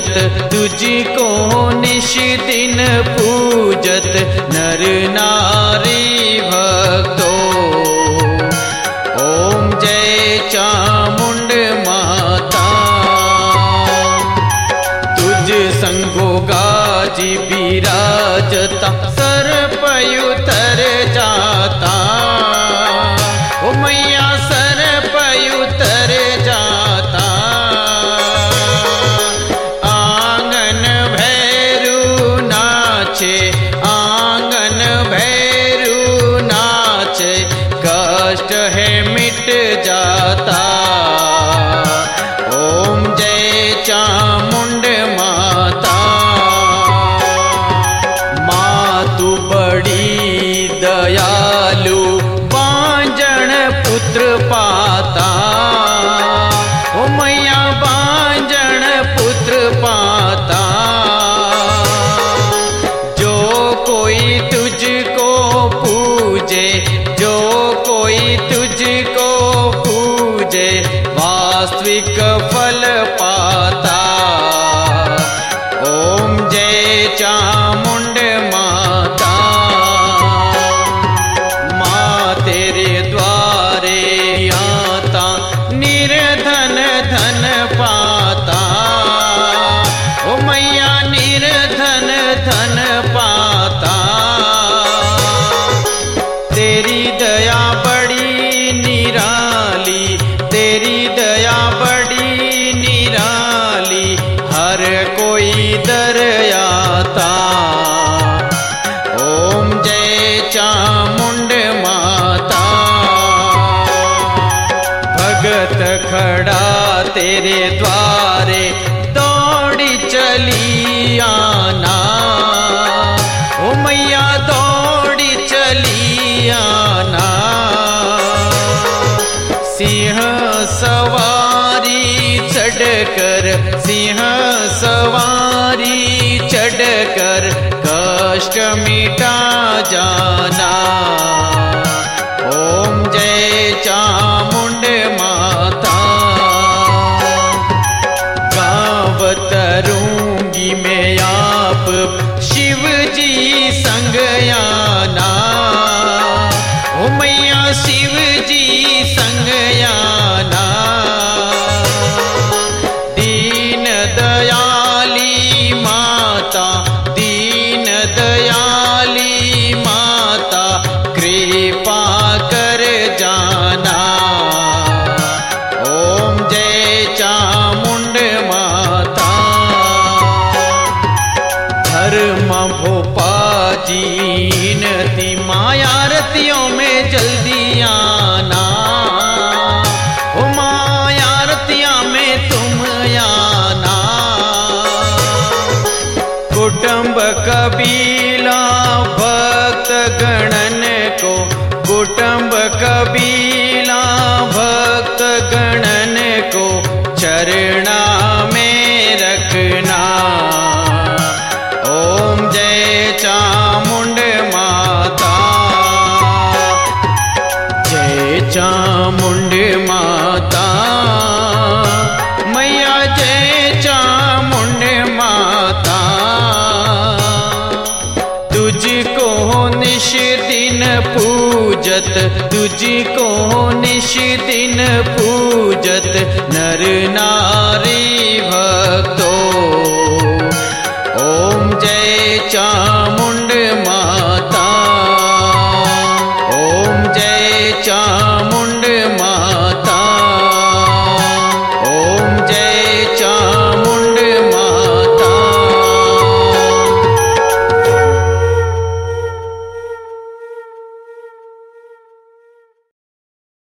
पूजत तुझको निश दिन पूजत नर नारी भक्तो। ओम जय चामुंड माता। तुझ संगो गाजी विराजता सर्पयुतर जाता। ओ मैया सर्पयुतर जाता। आंगन भैरू नाचे आंगन भैरू नाचे कष्ट है मिट जाता। ओम जय चामुंड माता। माँ तू बड़ी दयालु बांझण पुत्र पाता। ओ मैया बांझण पुत्र पाता। जो कोई तुझको पूजे जो कोई तुझको पूजे वास्तविक फल पाता। ओम जय चामुंड माता। माँ तेरे द्वारे आता निर्धन धन पाता। ओ मैया निर्धन धन पाता। तेरी दया बड़ी निराली तेरी दया बड़ी निराली हर कोई दर आता। ओम जय चामुंड माता। भगत खड़ा तेरे द्वारे दौड़ी चली आना। ओ मैया दौड़ी चली आना। सिंह सवारी चढ़कर सिंह सवारी चढ़कर कष्ट मिटा जाना। ओम जय चामुंड माता। गावत रूंगी मैं आप शिव जी संग आना। ओ मैया शिव जी संग आना। दीन दयाली माता दीन दयाली माता कृपा कर जाना। ओम जय चामुंड माता। धर्म भोपा जीनती मायारतियों में जल्दी आना। ओ मायारतियाँ में तुम आना। कुटुंब कबीला भक्त गणन को कुटुंब कबीला भक्त गणन को चरणा में रखना। ओम जय चामुंड माता। जय चामुंड माता। मैया जय चामुंड माता। तुझको निश दिन पूजत तुझको निश दिन पूजत नर नारी